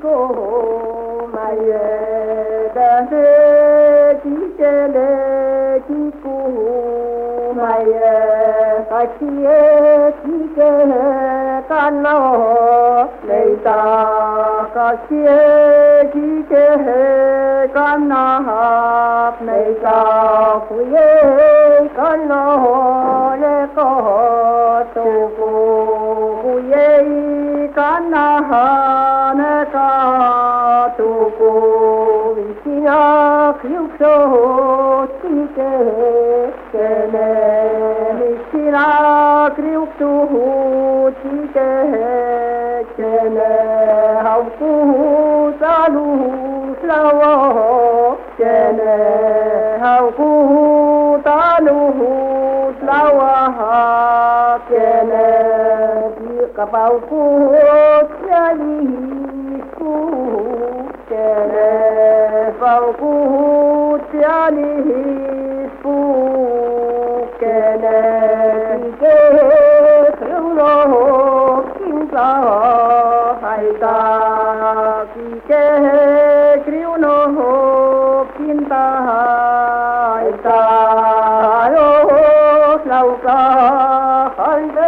को माये दे चले को माये कचिए के कानो लेता कचिए के काना लेता हुए कानो ले को तो को हुए काना ने का तो को विचिया क्यों चीके चले विचिया क्यों चीके चले हम को चालू लाओ चले हम को चालू लाओ चले कपाऊ को चली को चले कपाऊ को चली को चले के क्यों किंता हाइता के क्यों किंता हाइता रो लौका हंडे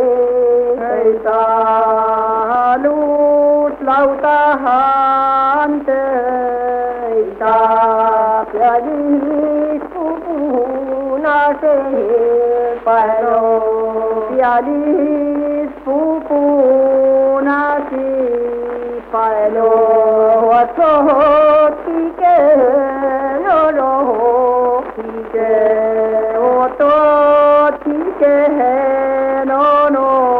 लूट लौटा हांते प्याली सुपूना से पैरो प्याली सुपूना से पैरो तो ठीक है लो ठीक है वो तो ठीक है no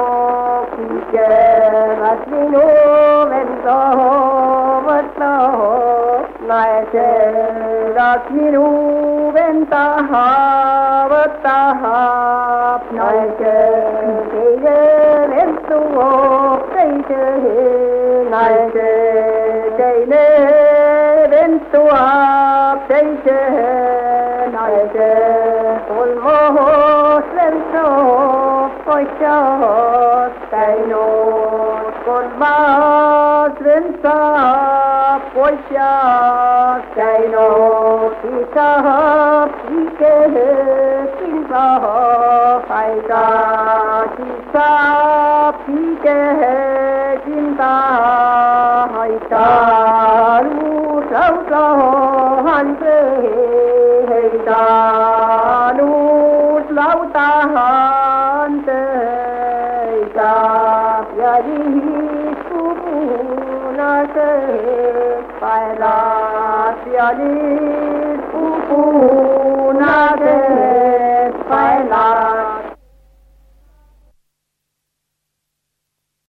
Rasmino vento vato naise Rasmino venta vata naise Keide vento keide naise Keide vento keide naise Olmo vento poisha Kaino con más lenta poesía Kaino kita pike kinta paika kita pike kinta haita lu sauta hante haita lu lauta hante प्यारी सुपूना से पैदा प्यारी